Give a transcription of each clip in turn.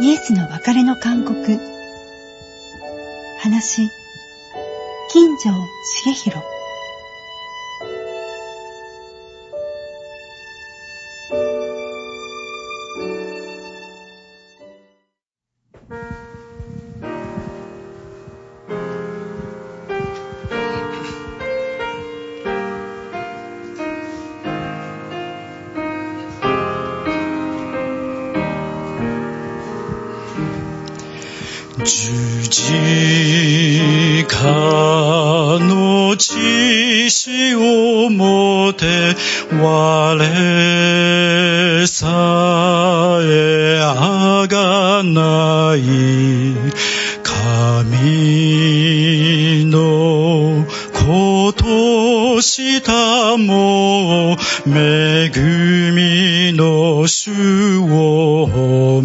イエスの別れの勧告。話、金城重弘。 十字架の血潮をもて我さえあがない神のことしたも恵みの主を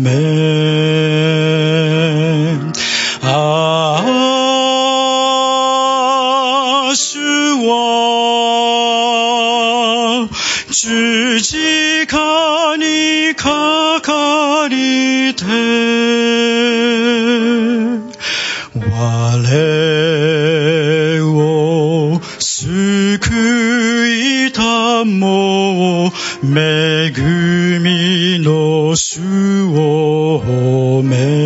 主は十字架にかかりて我を救いたも恵みの主を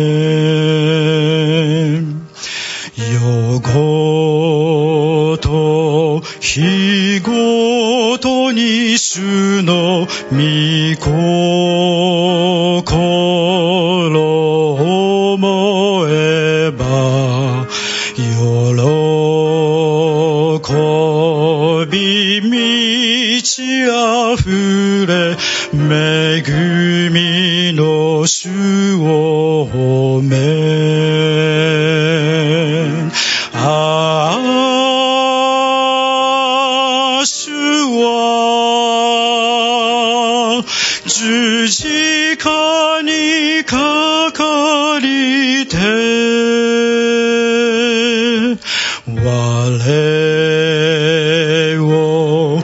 よごと日ごとに主の御心を思えば喜び満ち溢れ恵みの主を主は十字架にかかりて我を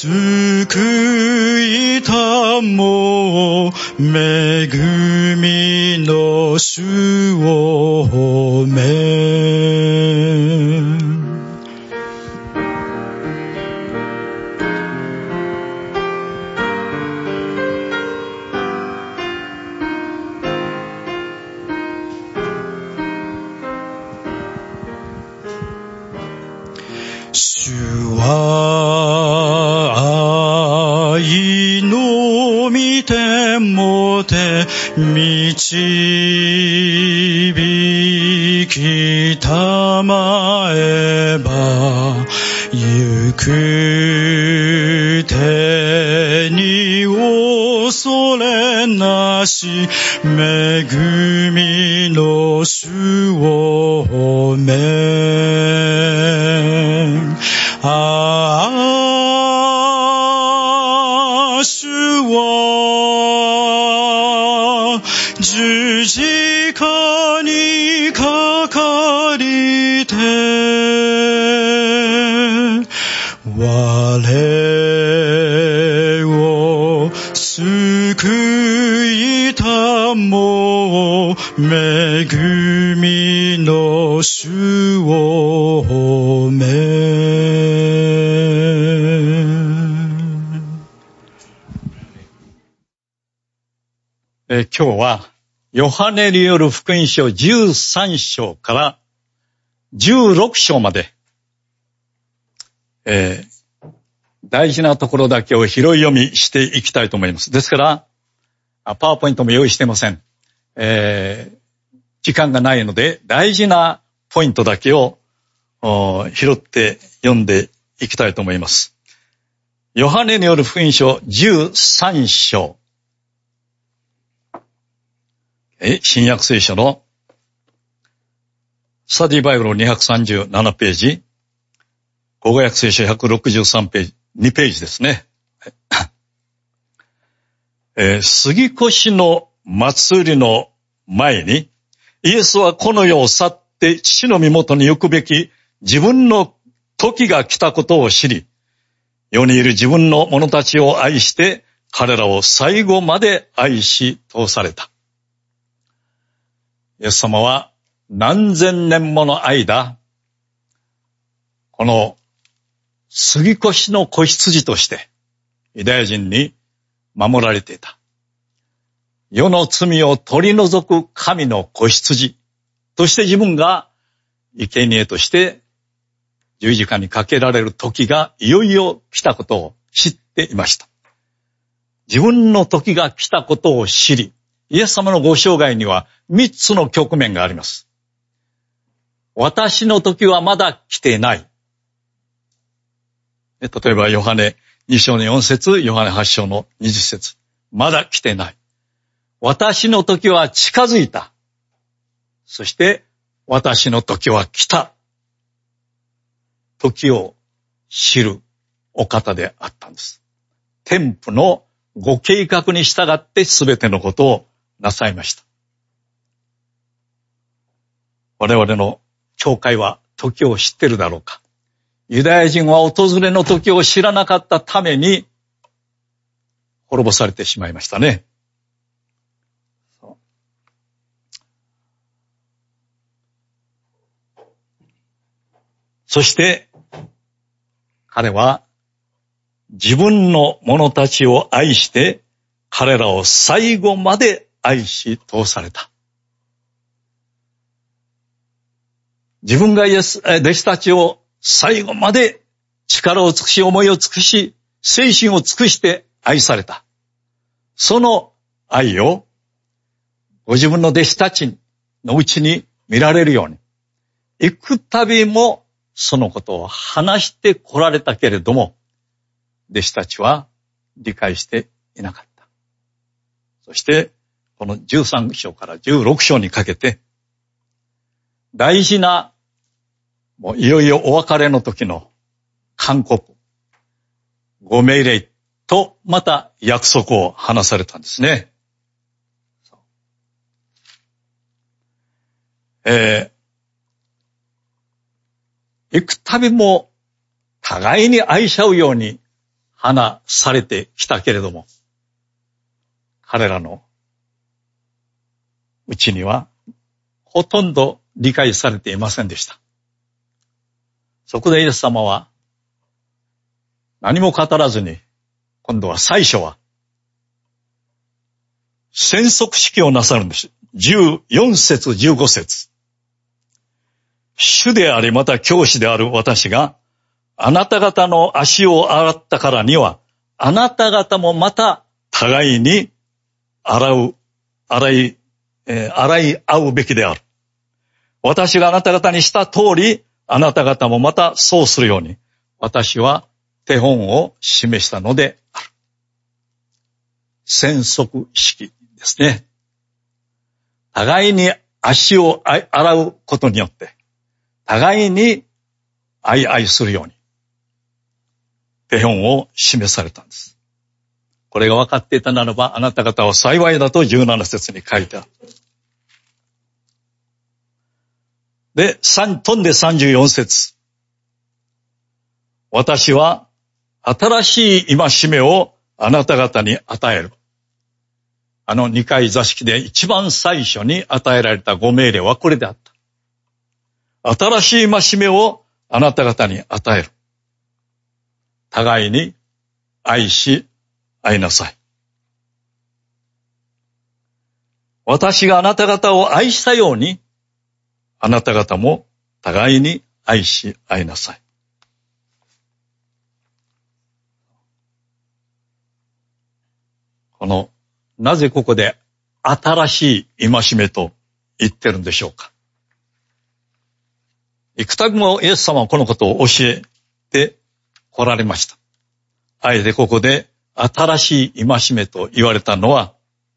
救いたも恵みの主を主は愛の御手もて導きたまえば行く手に恐れなし恵みの主を主は十字架にかかりて我を救いたも恵みの主を今日はヨハネによる福音書13章から16章まで、大事なところだけを拾い読みしていきたいと思います。ですからパワーポイントも用意していません。時間がないので大事なポイントだけを拾って読んでいきたいと思います。ヨハネによる福音書13章、新約聖書のスタディバイブル237ページ、語訳聖書163ページ、2ページですね。杉越の祭りの前に、イエスはこの世を去って父の身元に行くべき自分の時が来たことを知り、世にいる自分の者たちを愛して、彼らを最後まで愛し通された。 イエス様は何千年もの間、この杉越の子羊としてユダヤ人に守られていた。世の罪を取り除く神の子羊として自分が生贄として十字架にかけられる時がいよいよ来たことを知っていました。自分の時が来たことを知り、イエス様のご生涯には3つの局面があります。私の時はまだ来ていない。例えばヨハネ2章の4節、ヨハネ8章の20節。まだ来ていない。私の時は近づいた。そして私の時は来た。時を知るお方であったんです。天父のご計画に従ってすべてのことをなさいました。我々の教会は時を知っているだろうか。ユダヤ人は訪れの時を知らなかったために滅ぼされてしまいましたね。そして彼は自分の者たちを愛して彼らを最後まで愛し通された。自分が弟子たちを最後まで力を尽くし思いを尽くし精神を尽くして愛された。その愛をご自分の弟子たちのうちに見られるように幾度もそのことを話して来られたけれども、弟子たちは理解していなかった。そして、この13章から16章にかけて、大事な、もういよいよお別れの時の勧告、ご命令とまた約束を話されたんですね。幾度も互いに愛し合うように話されてきたけれども、彼らのうちにはほとんど理解されていませんでした。そこでイエス様は何も語らずに、今度は最初は宣告式をなさるんです。14節15節。主でありまた教師である私があなた方の足を洗ったからには、あなた方もまた互いに洗い合うべきである。私があなた方にした通り、あなた方もまたそうするように、私は手本を示したのである。宣告式ですね。互いに足を洗うことによって、互いに愛するように、手本を示されたんです。これが分かっていたならば、あなた方は幸いだと17節に書いてある。で、飛んで34節。私は新しい戒めをあなた方に与える。二階座敷で一番最初に与えられたご命令はこれであった。新しい戒めをあなた方に与える。互いに愛し合いなさい。私があなた方を愛したように、あなた方も互いに愛し合いなさい。なぜここで新しい戒めと言ってるんでしょうか。幾度もイエス様はこのことを教えて来られました。あえてここで新しい戒めと言われたのは、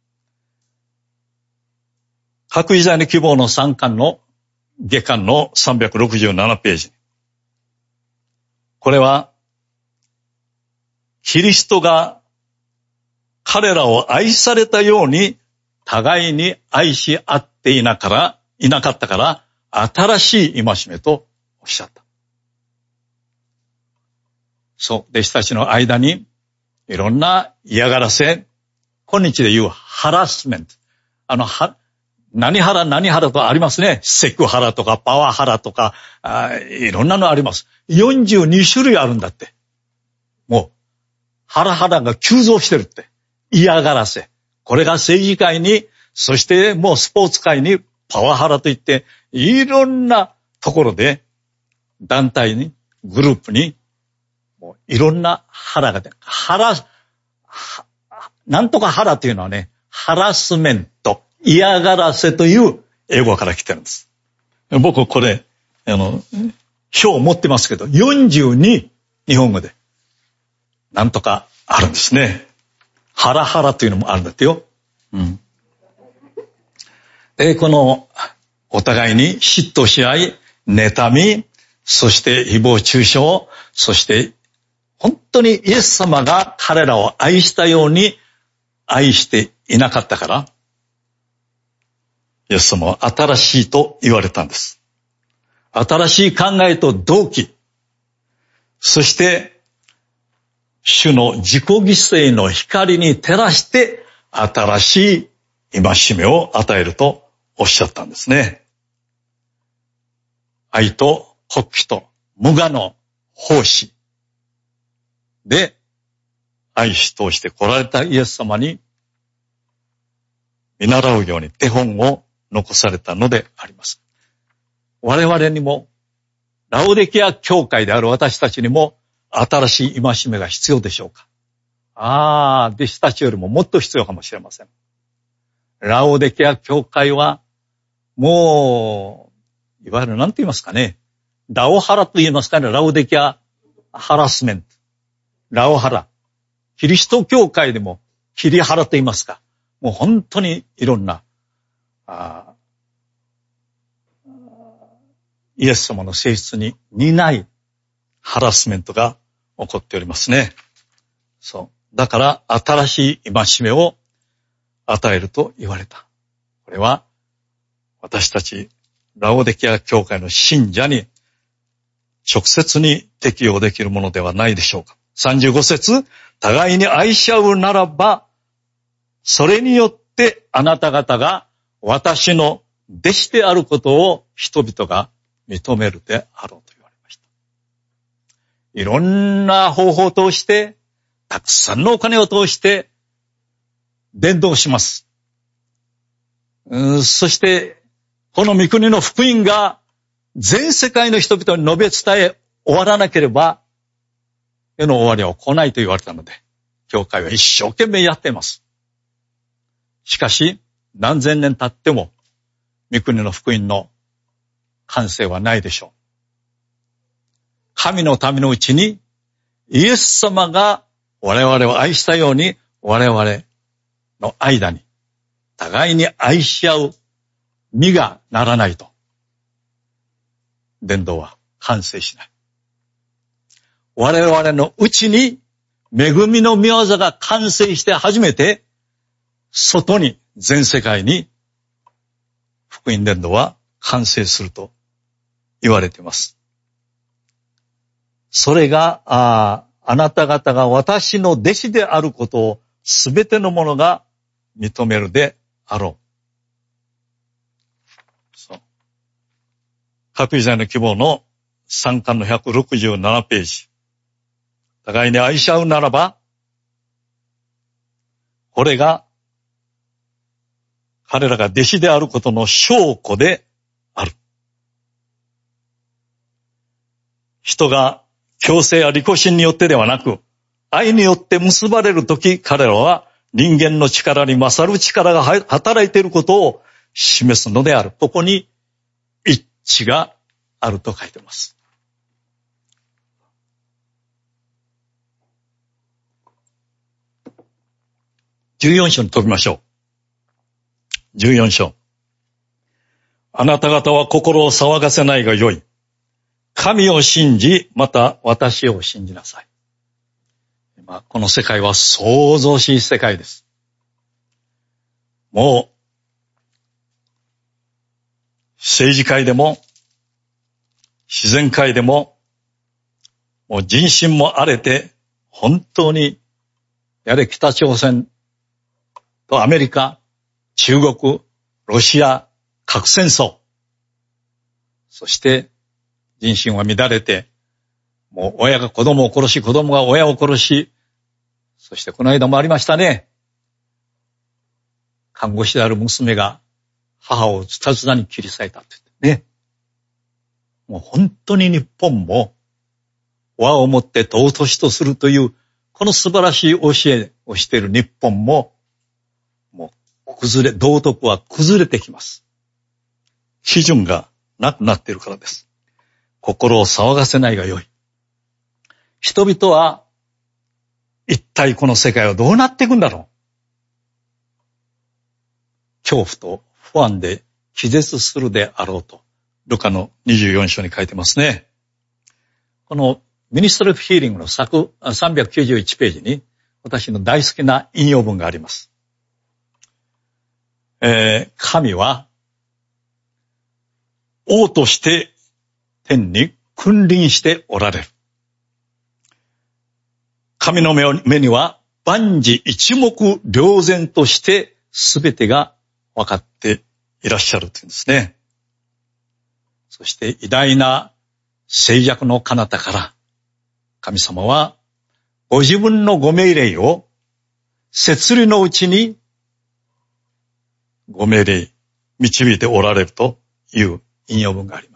各時代の希望の3巻の下巻の367ページ。これは、キリストが彼らを愛されたように互いに愛し合っていなかったから、新しい戒めとおっしゃった。そう、弟子たちの間にいろんな嫌がらせ、今日で言うハラスメント。 何ハラとありますね。セクハラとかパワハラとか、いろんなのあります。42種類あるんだって。もう、ハラが急増してるって。嫌がらせ。これが政治界に、そしてもうスポーツ界にパワハラといって、いろんなところで、団体に、グループに、もういろんなハラが出る。なんとかハラというのはね、ハラスメント、嫌がらせという英語から来てるんです。僕これ、表を持ってますけど、42日本語で、なんとかあるんですね。ハラというのもあるんだってよ。うん。で、この、お互いに嫉妬し合い、妬み、そして誹謗中傷、そして本当にイエス様が彼らを愛したように愛していなかったから、イエス様は新しいと言われたんです。新しい考えと動機、そして主の自己犠牲の光に照らして新しい戒めを与えるとおっしゃったんですね。愛と国旗と無我の奉仕で愛し通して来られたイエス様に見習うように手本を残されたのであります。我々にも、ラオデキア教会である私たちにも新しい戒めが必要でしょうか。弟子たちよりももっと必要かもしれません。ラオデキア教会はもう、いわゆる何て言いますかね。ラオハラと言いますかね。ラオデキアハラスメント。ラオハラ。キリスト教会でもキリハラと言いますか。もう本当にいろんな、イエス様の性質に似ないハラスメントが起こっておりますね。そう。だから新しい戒めを与えると言われた。これは私たちラオデキア教会の信者に直接に適用できるものではないでしょうか。35節、互いに愛し合うならば、それによってあなた方が私の弟子であることを人々が認めるであろうと言われました。いろんな方法を通して、たくさんのお金を通して、伝道します。そして、この御国の福音が全世界の人々に述べ伝え終わらなければ、世の終わりは来ないと言われたので、教会は一生懸命やっています。しかし、何千年経っても、御国の福音の完成はないでしょう。神の民のうちに、イエス様が我々を愛したように、我々の間に、互いに愛し合う実がならないと、伝道は完成しない。我々のうちに、恵みの御業が完成して初めて、外に、全世界に、福音伝道は完成すると言われています。それが、あなた方が私の弟子であることをすべてのものが認めるであろう。そう。各時代の希望の3巻の167ページ。互いに愛し合うならば、これが彼らが弟子であることの証拠である。人が強制や利己心によってではなく、愛によって結ばれるとき、彼らは人間の力に勝る力が働いていることを示すのである。ここに一致があると書いています。14章に飛びましょう。14章。あなた方は心を騒がせないがよい。神を信じ、また私を信じなさい。この世界は創造しい世界です。もう、政治界でも、自然界でも、もう人心も荒れて、本当に、やれ北朝鮮とアメリカ、中国、 ロシア核戦争、そして人心は乱れて、もう親が子供を殺し、子供が親を殺し、そしてこの間もありましたね。看護師である娘が母をズタズタに切り裂いたって言ってね。もう本当に日本も和をもって尊しとするという、この素晴らしい教えをしている日本も、もう道徳は崩れてきます。基準がなくなっているからです。心を騒がせないがよい。人々は一体この世界はどうなっていくんだろう。恐怖と不安で気絶するであろうと、ルカの24章に書いてますね。このミニストリー・オブ・ヒーリングの391ページに私の大好きな引用文があります。神は王として天に君臨しておられる。神の目には万事一目瞭然として全てが分かっていらっしゃるというんですね。そして偉大な静寂の彼方から神様はご自分のご命令を摂理のうちにご命令導いておられるという引用文があります。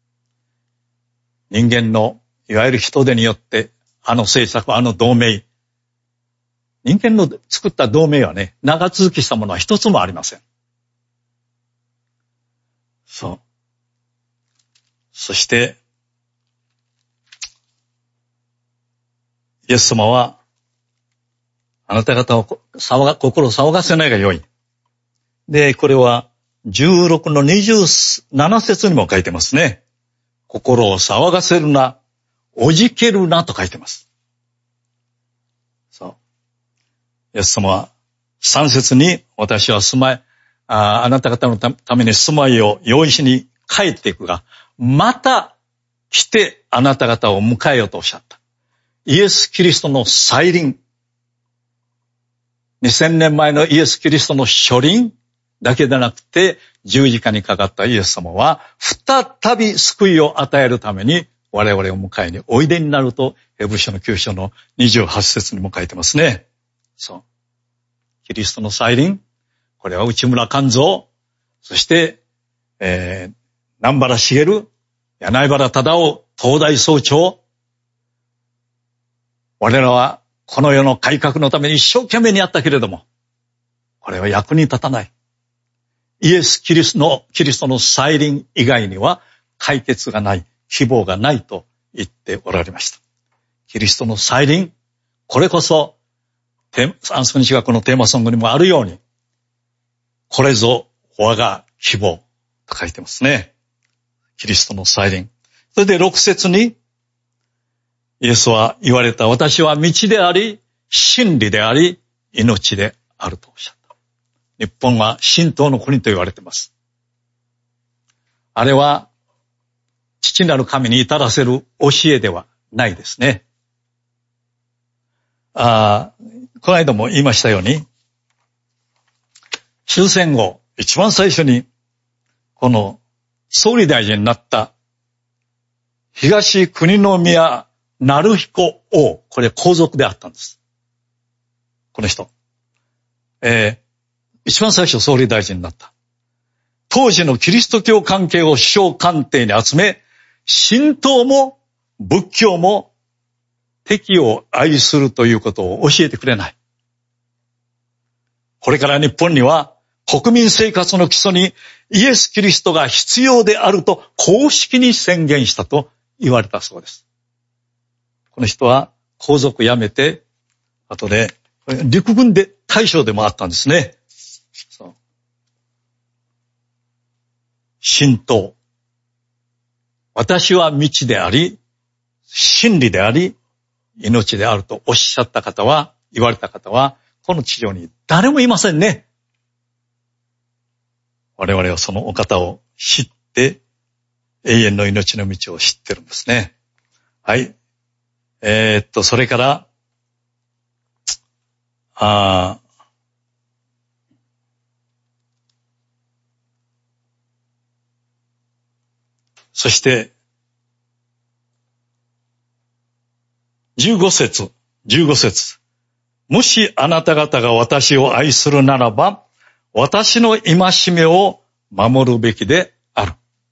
人間のいわゆる人手によってあの政策、あの同盟、人間の作った同盟はね、長続きしたものは一つもありません。そう。そして、イエス様は、あなた方を心を騒がせないがよい。で、これは16の27節にも書いてますね。心を騒がせるな、おじけるなと書いてます。そう。イエス様は3節に私はあなた方のために住まいを用意しに帰っていくが、また来てあなた方を迎えようとおっしゃった。イエス・キリストの再臨。2000年前のイエス・キリストの初臨だけでなくて、十字架にかかったイエス様は、再び救いを与えるために、我々を迎えにおいでになると、ヘブル書の9章の28節にも書いてますね。そう。キリストの再臨。これは内村勘三、そして、南原茂、柳原忠夫、東大総長。我らはこの世の改革のために一生懸命にやったけれども、これは役に立たない。イエス・キリストの再臨以外には解決がない、希望がないと言っておられました。キリストの再臨、これこそ、アンソニー学のテーマソングにもあるように、これぞ我が希望と書いてますね。キリストの再臨。それで6節に、イエスは言われた、私は道であり、真理であり、命であるとおっしゃった。日本は神道の国と言われています。あれは、父なる神に至らせる教えではないですね。この間も言いましたように、終戦後、一番最初に、この総理大臣になった東国宮成彦王、これ皇族であったんです。この人。一番最初総理大臣になった。当時のキリスト教関係を首相官邸に集め、神道も仏教も敵を愛するということを教えてくれない。これから日本には国民生活の基礎にイエス・キリストが必要であると公式に宣言したと言われたそうです。この人は皇族辞めて、後で陸軍で大将でもあったんですね。そう。神道。私は道であり、真理であり、命であるとおっしゃった方は、言われた方は、この地上に誰もいませんね。我々はそのお方を知って、永遠の命の道を知ってるんですね。はい。それから、 そして、15節。もしあなた方が私を愛するならば、私の戒めを守るべきである。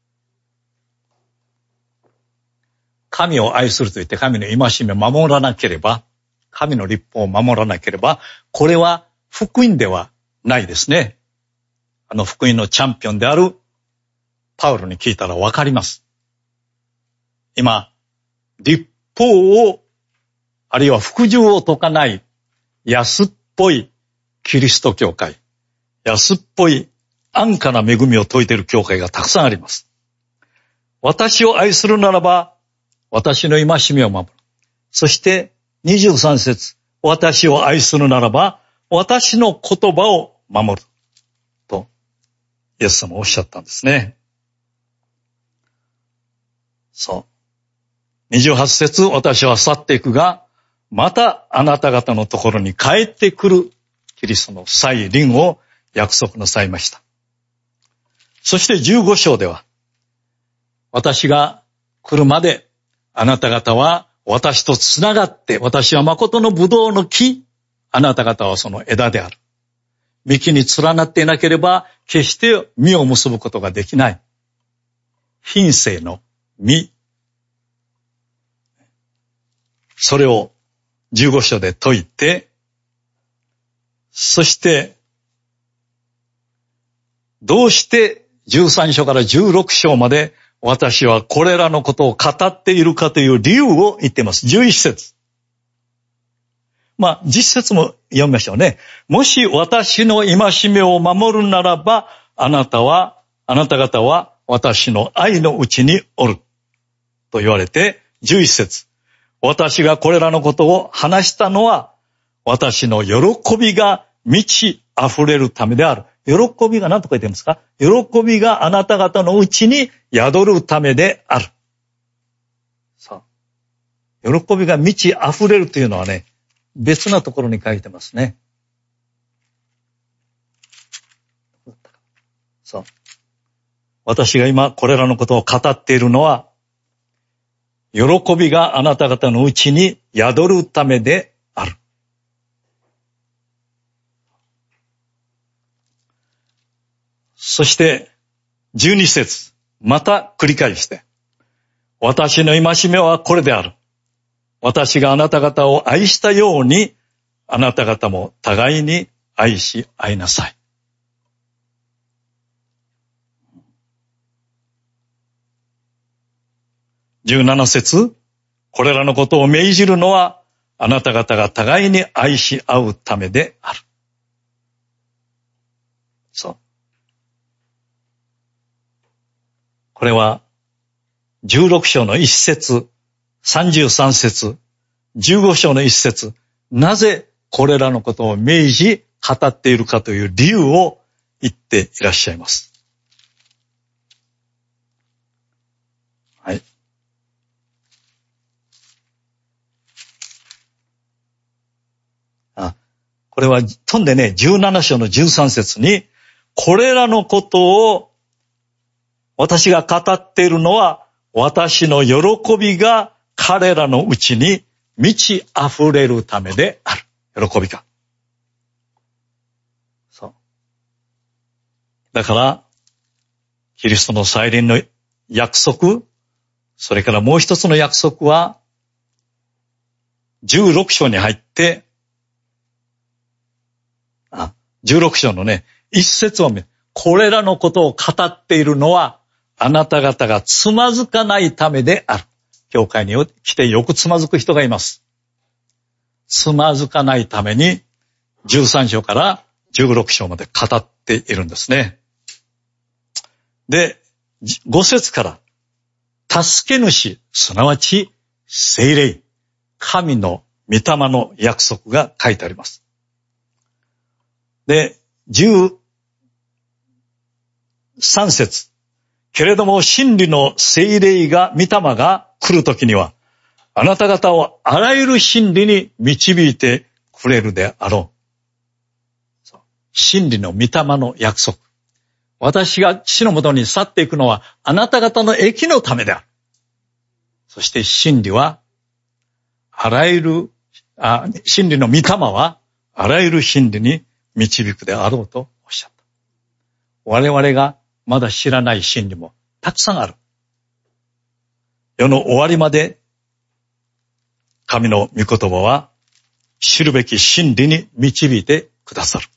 神を愛すると言って神の戒めを守らなければ、神の律法を守らなければ、これは福音ではないですね。福音のチャンピオンであるパウロに聞いたらわかります。今、律法を、あるいは服従を解かない安っぽいキリスト教会、安っぽい安価な恵みを説いている教会がたくさんあります。私を愛するならば、私の戒めを守る。そして23節、私を愛するならば、私の言葉を守る。と、イエス様おっしゃったんですね。そう。28節、私は去っていくが、またあなた方のところに帰ってくるキリストの再臨を約束なさいました。そして15章では、私が来るまであなた方は私とつながって、私は誠のブドウの木、あなた方はその枝である。幹に連なっていなければ決して実を結ぶことができない。品性の実。それを15章で説いて、そしてどうして13章から16章まで私はこれらのことを語っているかという理由を言っています。11節。実節も読みましょうね。もし私の戒めを守るならば、あなた方は私の愛のうちにおる。と言われて、11節。私がこれらのことを話したのは、私の喜びが満ち溢れるためである。喜びが何と書いてあるんですか？喜びがあなた方のうちに宿るためである。さあ、喜びが満ち溢れるというのはね、別なところに書いてますね。さあ、私が今これらのことを語っているのは、喜びがあなた方のうちに宿るためである。そして、12節、また繰り返して、私の戒めはこれである。私があなた方を愛したように、あなた方も互いに愛し合いなさい。17節、これらのことを命じるのは、あなた方が互いに愛し合うためである。そう。これは、16章の1節、33節、15章の1節、なぜこれらのことを命じ語っているかという理由を言っていらっしゃいます。はい。これは飛んでね、17章の13節に、これらのことを私が語っているのは、私の喜びが彼らのうちに満ち溢れるためである。喜びが。そう。だから、キリストの再臨の約束、それからもう一つの約束は、16章に入って、16章のね、一節を見る。これらのことを語っているのは、あなた方がつまずかないためである。教会に来てよくつまずく人がいます。つまずかないために、13章から16章まで語っているんですね。で、5節から、助け主、すなわち聖霊、神の御霊の約束が書いてあります。で、13節。けれども真理の聖霊が、御霊が来るときには、あなた方をあらゆる真理に導いてくれるであろう。真理の御霊の約束。 私が父のもとに去っていくのはあなた方の益のためである。そして真理は、真理の御霊は、あらゆる真理に導くであろうとおっしゃった。我々がまだ知らない真理もたくさんある。世の終わりまで、神の御言葉は、知るべき真理に導いてくださる。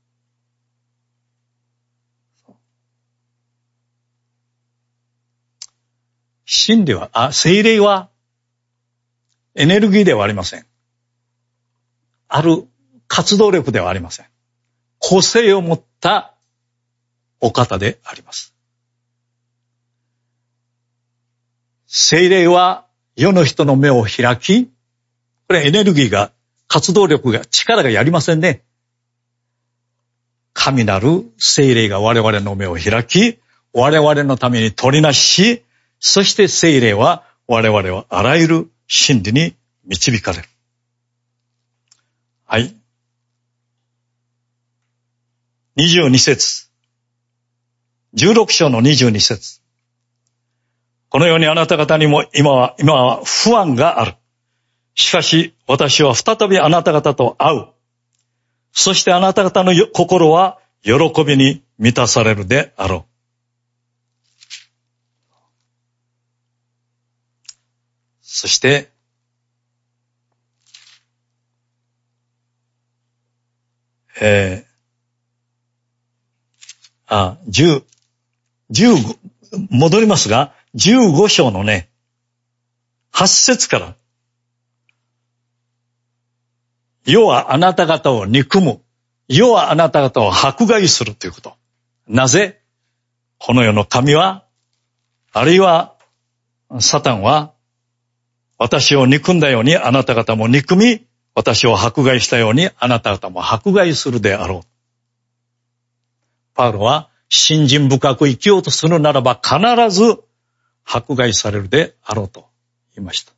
真理は、聖霊はエネルギーではありません。ある活動力ではありません。個性を持ったお方であります。聖霊は世の人の目を開き、これエネルギーが、活動力が、力がやりませんね。神なる聖霊が我々の目を開き、我々のために取りなし、そして聖霊は我々はあらゆる真理に導かれる。はい。22節。16章の22節。このようにあなた方にも今は不安がある。しかし私は再びあなた方と会う。そしてあなた方の心は喜びに満たされるであろう。そして、戻りますが、15章のね、8節から、世はあなた方を憎む。世はあなた方を迫害するということ。なぜ？この世の神は、あるいはサタンは、私を憎んだようにあなた方も憎み、私を迫害したようにあなた方も迫害するであろう。パウロは、信心深く生きようとするならば必ず迫害されるであろうと言いました。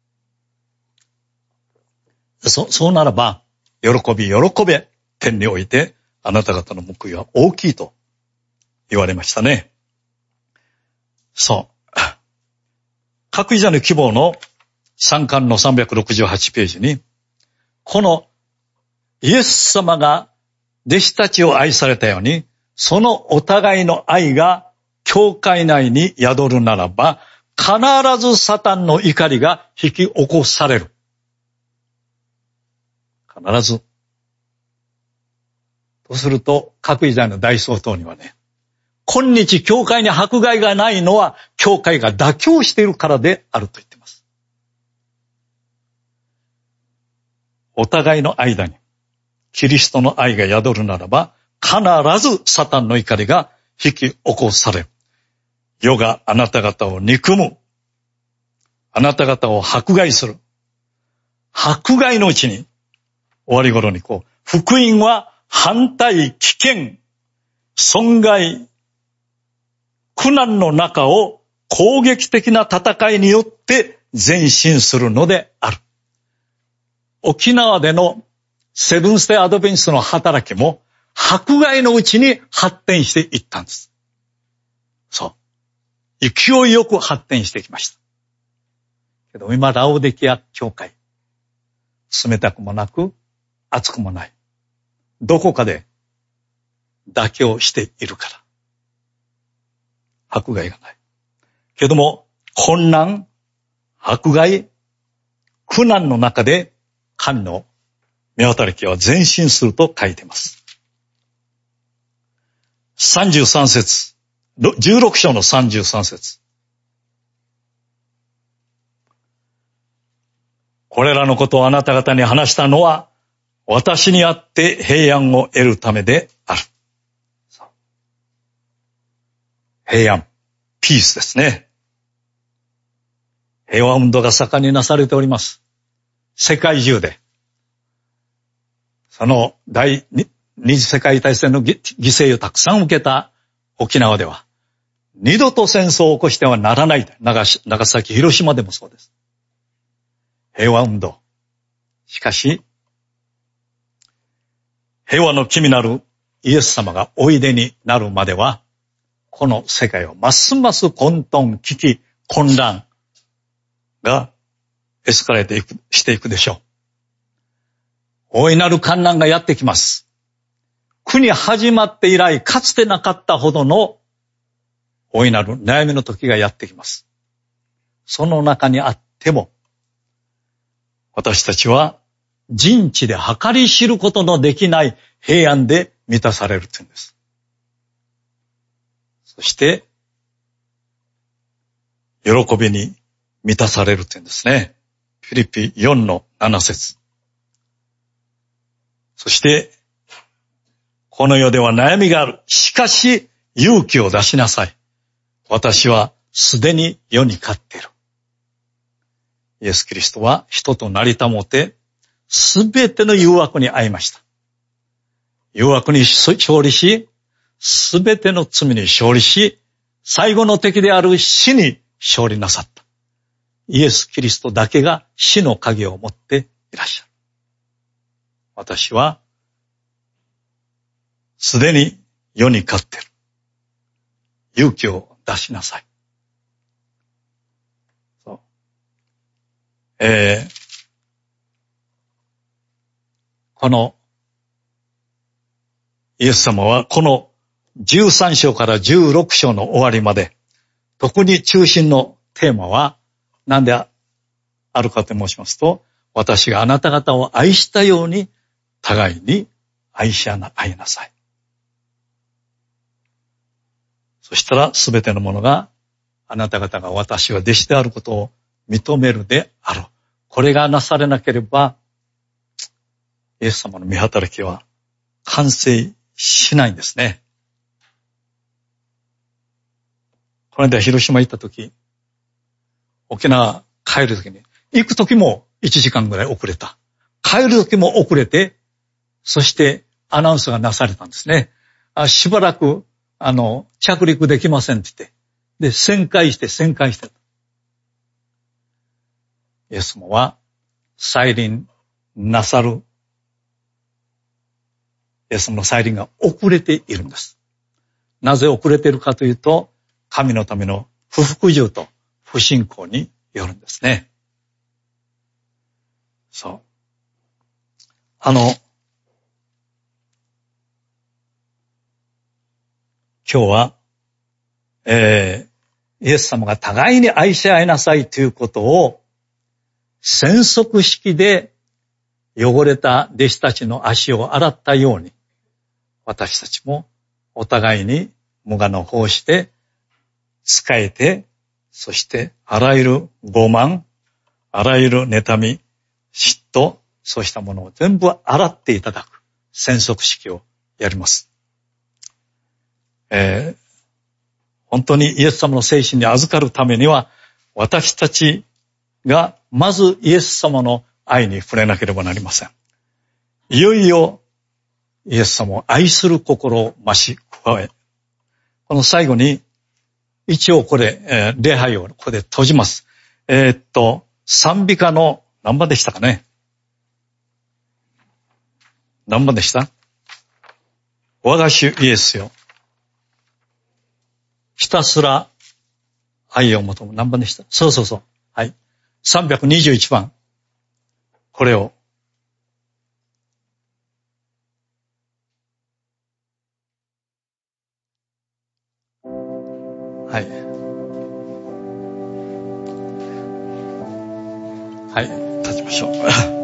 そうならば、喜べ、天においてあなた方の報いは大きいと言われましたね。そう。各位の希望の3巻の368ページに、このイエス様が弟子たちを愛されたように、そのお互いの愛が教会内に宿るならば、必ずサタンの怒りが引き起こされる。必ず。とすると、各時代の大総統にはね、今日教会に迫害がないのは、教会が妥協しているからであると言っています。お互いの間に、キリストの愛が宿るならば、必ずサタンの怒りが引き起こされる。世があなた方を憎む。あなた方を迫害する。迫害のうちに、終わり頃に福音は反対、危険、損害、苦難の中を攻撃的な戦いによって前進するのである。沖縄でのセブンステイアドベンチストの働きも迫害のうちに発展していったんです。そう。勢いよく発展してきました。けど今、ラオデキア教会、冷たくもなく、熱くもない。どこかで妥協しているから。迫害がない。けども、困難、迫害、苦難の中で神の御働きは前進すると書いています。33節、16章の33節。これらのことをあなた方に話したのは、私にあって平安を得るためである。平安、ピースですね。平和運動が盛んになされております。世界中で。その第二次世界大戦の犠牲をたくさん受けた沖縄では、二度と戦争を起こしてはならない。長崎、広島でもそうです。平和運動。しかし、平和の君なるイエス様がおいでになるまでは、 この世界はますます混沌、危機、混乱がエスカレートしていくでしょう。大いなる患難がやってきます。国始まって以来、かつてなかったほどの大いなる悩みの時がやってきます。その中にあっても、私たちは人知で計り知ることのできない平安で満たされるというんです。そして、喜びに満たされるというんですね。フィリピ4の7節。そして、この世では悩みがある。しかし、勇気を出しなさい。私はすでに世に勝っている。イエス・キリストは人となりたもて、すべての誘惑に遭いました。誘惑に勝利し、すべての罪に勝利し、最後の敵である死に勝利なさった。イエス・キリストだけが死の鍵を持っていらっしゃる。私は、すでに世に勝っている。勇気を出しなさい。そう。このイエス様はこの13章から16章の終わりまで、特に中心のテーマは何であるかと申しますと、私があなた方を愛したように互いに愛いなさい。そしたらすべてのものがあなた方が私は弟子であることを認めるであろう。これがなされなければ、イエス様の御働きは完成しないんですね。この間広島行った時、沖縄帰る時に、行く時も1時間ぐらい遅れた。帰る時も遅れて、そしてアナウンスがなされたんですね。しばらく着陸できませんって言って。で、旋回して。イエス様は再臨なさる。イエス様の再臨が遅れているんです。なぜ遅れているかというと、神のための不服従と不信仰によるんですね。そう。今日は、イエス様が互いに愛し合いなさいということを宣則式で汚れた弟子たちの足を洗ったように、私たちもお互いに無我の奉仕で仕えて、そしてあらゆる傲慢、あらゆる妬み、嫉妬、そうしたものを全部洗っていただく宣則式をやります。本当にイエス様の聖心に預かるためには、私たちがまずイエス様の愛に触れなければなりません。いよいよイエス様を愛する心を増し加え、この最後に一応これ、礼拝をここで閉じます。賛美歌の何番でしたかね。何番でした？我が主イエスよ。ひたすら愛を求む。何番でした？そう。はい。321番。これを。はい。はい。立ちましょう。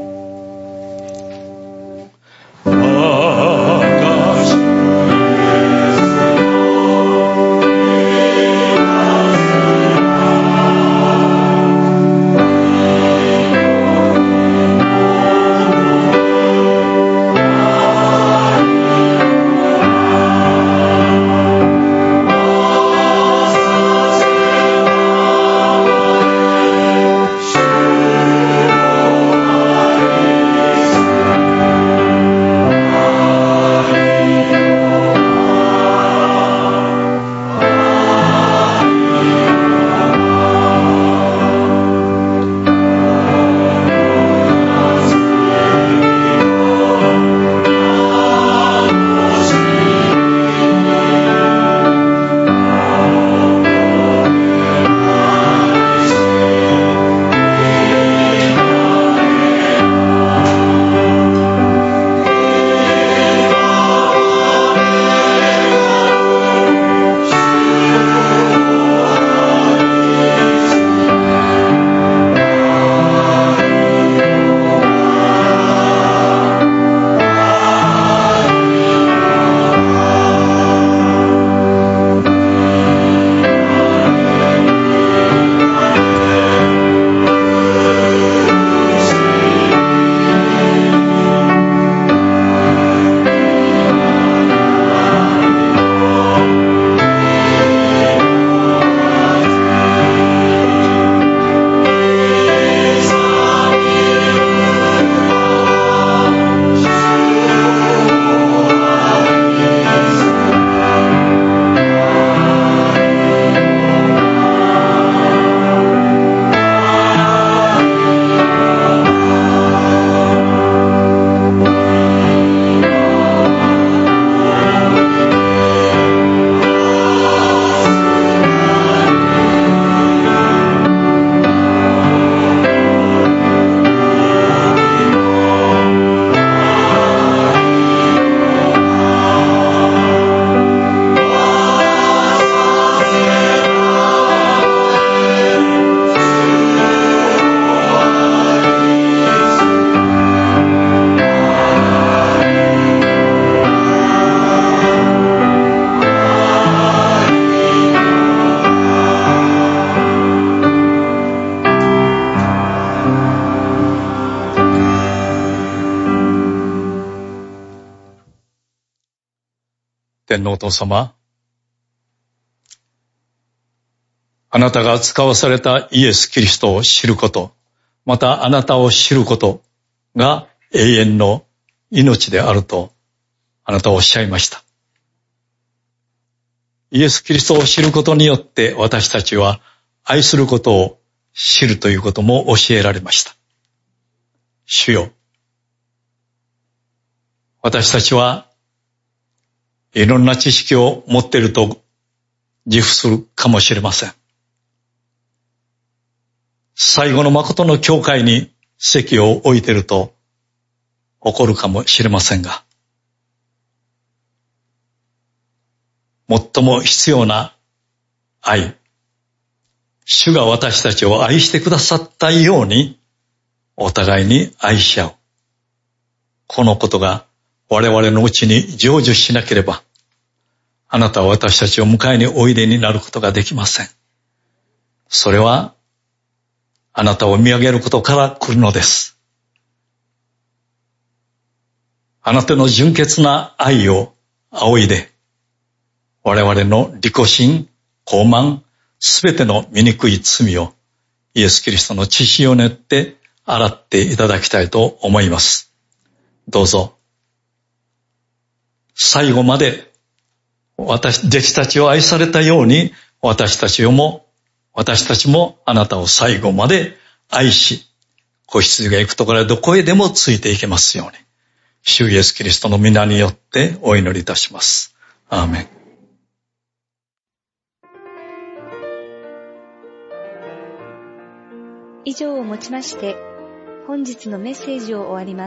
天のお父様、あなたが使わされたイエス・キリストを知ること、またあなたを知ることが永遠の命であるとあなたはおっしゃいました。イエス・キリストを知ることによって私たちは愛することを知るということも教えられました。主よ、私たちはいろんな知識を持っていると自負するかもしれません。最後の誠の教会に席を置いていると怒るかもしれませんが、最も必要な愛、主が私たちを愛してくださったようにお互いに愛し合う。このことが我々のうちに成就しなければ、あなたは私たちを迎えにおいでになることができません。それはあなたを見上げることから来るのです。あなたの純潔な愛を仰いで、我々の利己心、傲慢、すべての醜い罪をイエス・キリストの血潮によって洗っていただきたいと思います。どうぞ、最後まで弟子たちを愛されたように私たちもあなたを最後まで愛し、子羊が行くところへどこへでもついていけますように、主イエスキリストの皆によってお祈りいたします。アーメン。 以上をもちまして本日のメッセージを終わります。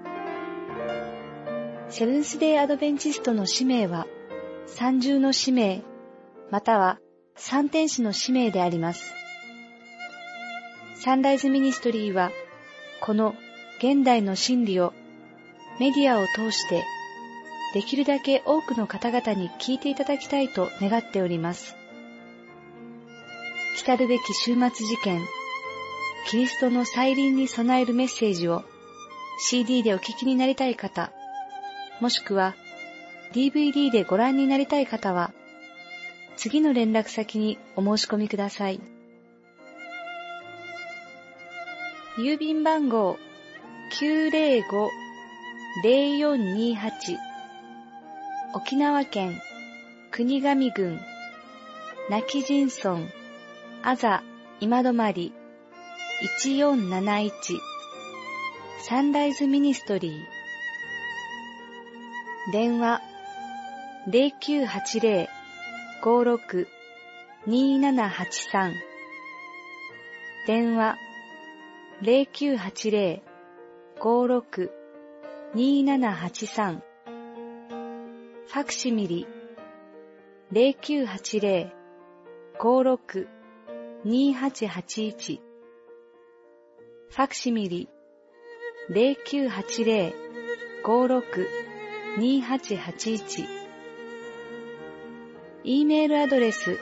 セブンスデーアドベンチストの使命は三重の使命または三天使の使命であります。サンライズミニストリーはこの現代の真理をメディアを通してできるだけ多くの方々に聞いていただきたいと願っております。来るべき終末事件、キリストの再臨に備えるメッセージを CD でお聞きになりたい方、もしくは DVD でご覧になりたい方は、次の連絡先にお申し込みください。郵便番号 905-0428 沖縄県国頭郡今帰仁村あざ今泊1471サンライズミニストリー。電話 0980-56-2783 電話 0980-56-2783 ファクシミリ 0980-56-2881 ファクシミリ 0980-56-2881 E メールアドレス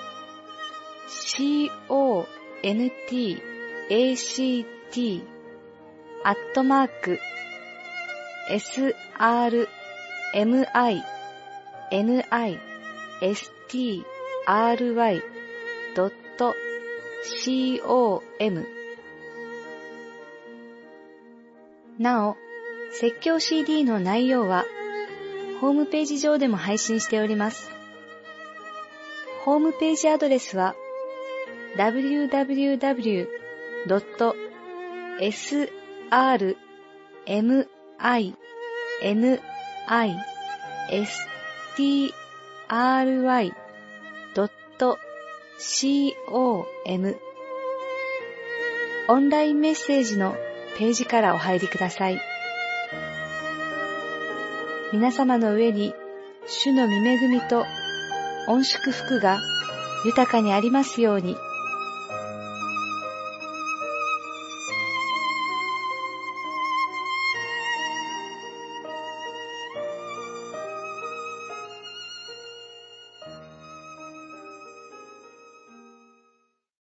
srmistry.com なお、説教 CD の内容はホームページ上でも配信しております。ホームページアドレスは www.srmistry.com オンラインメッセージのページからお入りください。皆様の上に主の御恵みと御祝福が豊かにありますように。